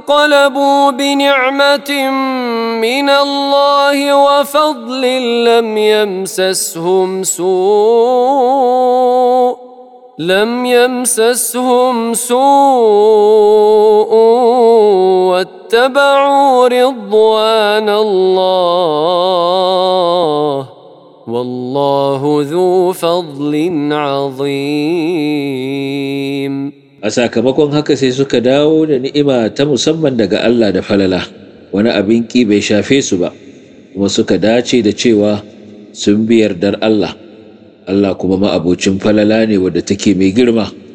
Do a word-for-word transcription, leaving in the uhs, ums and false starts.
فانقلبوا بنعمة من الله وفضل لم يمسسهم سوء لم يمسسهم سوء واتبعوا رضوان الله والله ذو فضل عظيم. A sakamakon haka sai suka dawo da ni'ima ta musamman daga Allah da falala, wani abin ƙi bai shafe su ba, kuma suka dace da cewa sun bi yardar Allah. Allah kuma ma'abocin falala ne wadda take mai girma.